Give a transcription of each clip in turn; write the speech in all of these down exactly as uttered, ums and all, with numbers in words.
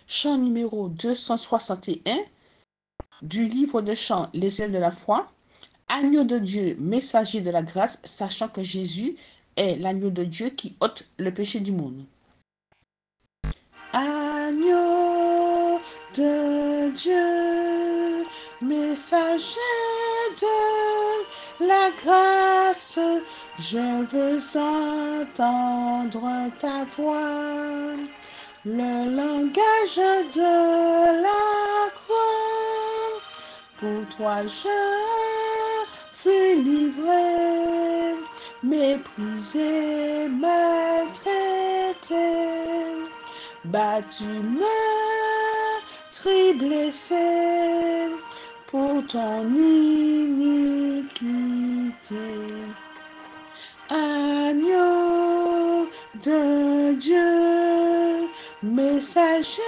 chant numéro deux cent soixante et un du livre de chants Les ailes de la foi. Agneau de Dieu, messager de la grâce, sachant que Jésus est l'agneau de Dieu qui ôte le péché du monde. Agneau de Dieu, messager de la grâce, je veux entendre ta voix, le langage de la croix. Pour toi je fus livré, méprisé, maltraité, battu, meurtri, blessé pour ton iniquité. Agneau de Dieu, messager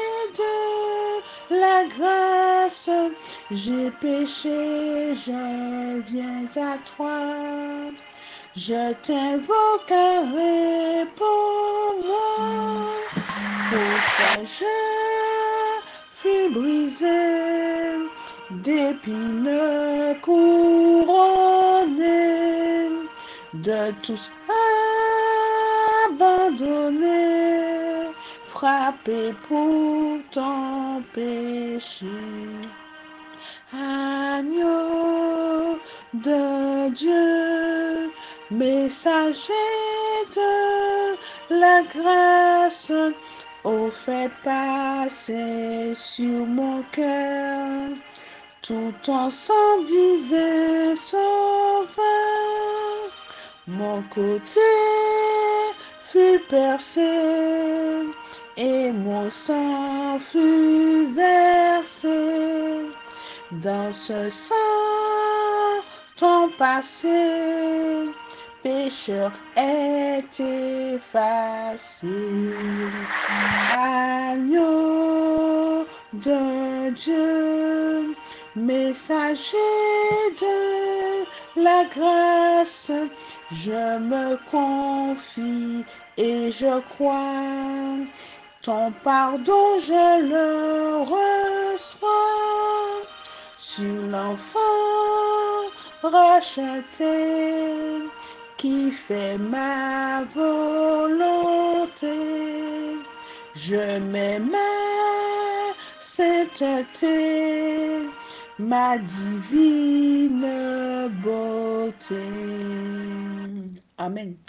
de la grâce, j'ai péché, je viens à toi. Je t'invoque, réponds-moi. Pour toi je fus brisé, d'épines couronné, de tous abandonné, frappé pour ton péché. Agneau de Dieu, messager de la grâce, ô fait passer sur mon cœur tout ton sang divin sauveur. Mon côté fut percé et mon sang fut versé. Dans ce sang, ton passé, pécheur est effacé. Agneau de Dieu, messager de la grâce, je me confie et je crois. Ton pardon, je le reçois. Sur l'enfant racheté qui fait ma volonté, je mets ma sainteté, ma divine beauté. Amen.